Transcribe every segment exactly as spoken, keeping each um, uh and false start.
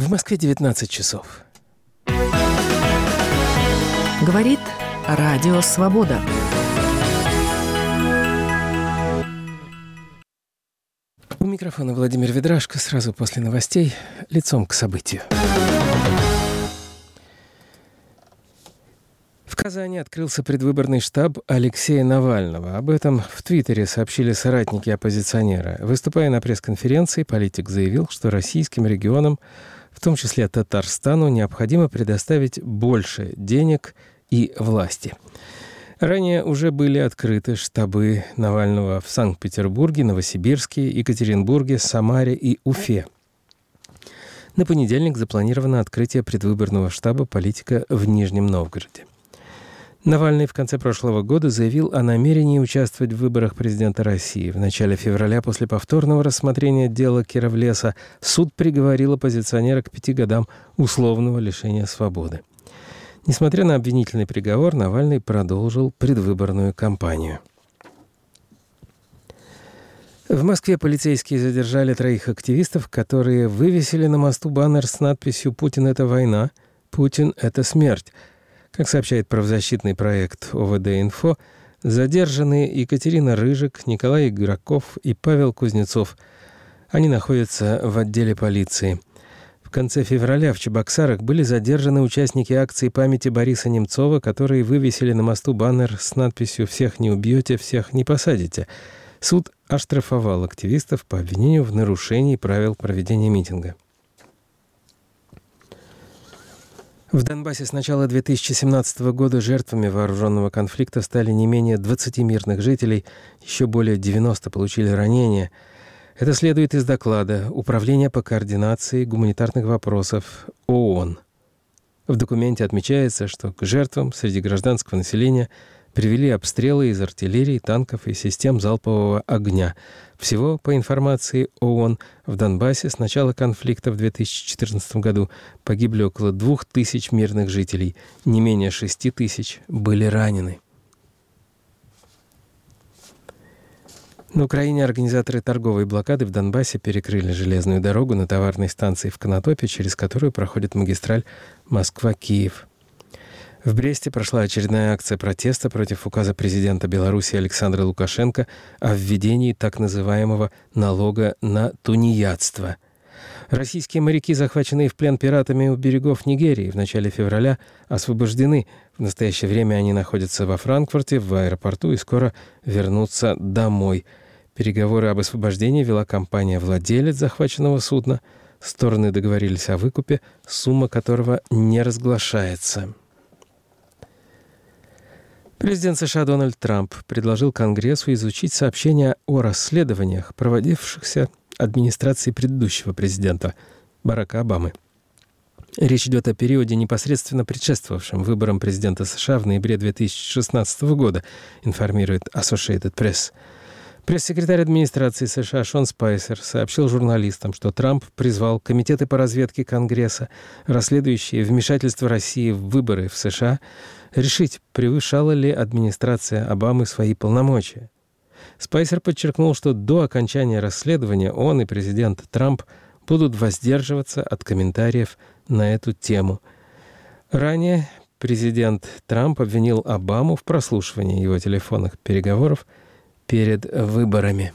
В Москве девятнадцать часов. Говорит Радио Свобода. У микрофона Владимир Ведрашко. Сразу после новостей лицом к событию. В Казани открылся предвыборный штаб Алексея Навального. Об этом в Твиттере сообщили соратники оппозиционера. Выступая на пресс-конференции, политик заявил, что российским регионам, в том числе Татарстану, необходимо предоставить больше денег и власти. Ранее уже были открыты штабы Навального в Санкт-Петербурге, Новосибирске, Екатеринбурге, Самаре и Уфе. На понедельник запланировано открытие предвыборного штаба политика в Нижнем Новгороде. Навальный в конце прошлого года заявил о намерении участвовать в выборах президента России. В начале февраля, после повторного рассмотрения дела Кировлеса, суд приговорил оппозиционера к пяти годам условного лишения свободы. Несмотря на обвинительный приговор, Навальный продолжил предвыборную кампанию. В Москве полицейские задержали троих активистов, которые вывесили на мосту баннер с надписью «Путин – это война, Путин – это смерть». Как сообщает правозащитный проект О В Д-Инфо, задержаны Екатерина Рыжик, Николай Игроков и Павел Кузнецов. Они находятся в отделе полиции. В конце февраля в Чебоксарах были задержаны участники акции памяти Бориса Немцова, которые вывесили на мосту баннер с надписью «Всех не убьете, всех не посадите». Суд оштрафовал активистов по обвинению в нарушении правил проведения митинга. В Донбассе с начала две тысячи семнадцатого года жертвами вооруженного конфликта стали не менее двадцати мирных жителей, еще более девяноста получили ранения. Это следует из доклада Управления по координации гуманитарных вопросов ООН. В документе отмечается, что к жертвам среди гражданского населения привели обстрелы из артиллерии, танков и систем залпового огня. Всего, по информации ООН, в Донбассе с начала конфликта в две тысячи четырнадцатом году погибли около двух тысяч мирных жителей, не менее шести тысяч были ранены. На Украине организаторы торговой блокады в Донбассе перекрыли железную дорогу на товарной станции в Конотопе, через которую проходит магистраль Москва-Киев. В Бресте прошла очередная акция протеста против указа президента Беларуси Александра Лукашенко о введении так называемого налога на тунеядство. Российские моряки, захваченные в плен пиратами у берегов Нигерии в начале февраля, освобождены. В настоящее время они находятся во Франкфурте, в аэропорту, и скоро вернутся домой. Переговоры об освобождении вела компания-владелец захваченного судна. Стороны договорились о выкупе, сумма которого не разглашается. Президент США Дональд Трамп предложил Конгрессу изучить сообщения о расследованиях, проводившихся администрацией предыдущего президента Барака Обамы. Речь идет о периоде, непосредственно предшествовавшем выборам президента США в ноябре две тысячи шестнадцатого года, информирует Associated Press. Пресс-секретарь администрации США Шон Спайсер сообщил журналистам, что Трамп призвал комитеты по разведке Конгресса, расследующие вмешательство России в выборы в США, решить, превышала ли администрация Обамы свои полномочия. Спайсер подчеркнул, что до окончания расследования он и президент Трамп будут воздерживаться от комментариев на эту тему. Ранее президент Трамп обвинил Обаму в прослушивании его телефонных переговоров перед выборами.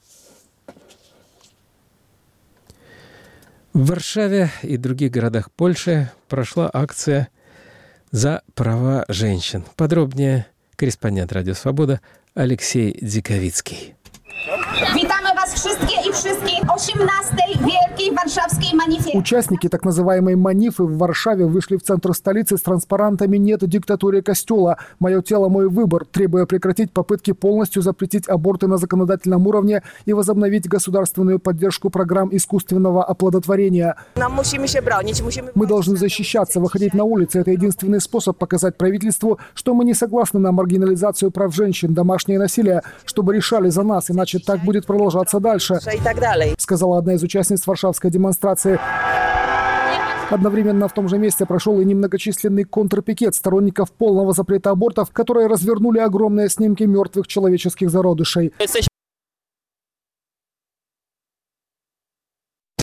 В Варшаве и других городах Польши прошла акция «За права женщин». Подробнее корреспондент «Радио Свобода» Алексей Дзиковицкий. Witamy Was wszystkie i wszystkich osiemnastej Wielkiej Warszawskiej Manifie. Участники так называемой манифы в Варшаве вышли в центр столицы с транспарантами «Нет диктатуре костюла. Мое тело, мой выбор», требуя прекратить попытки полностью запретить аборты на законодательном уровне и возобновить государственную поддержку программ искусственного оплодотворения. Мы должны защищаться, выходить на улицы. Это единственный способ показать правительству, что мы не согласны на маргинализацию прав женщин, домашнее насилие, чтобы решали за нас, иначе так будет продолжаться дальше, сказала одна из участниц варшавской демонстрации. Одновременно в том же месте прошел и немногочисленный контрпикет сторонников полного запрета абортов, которые развернули огромные снимки мертвых человеческих зародышей.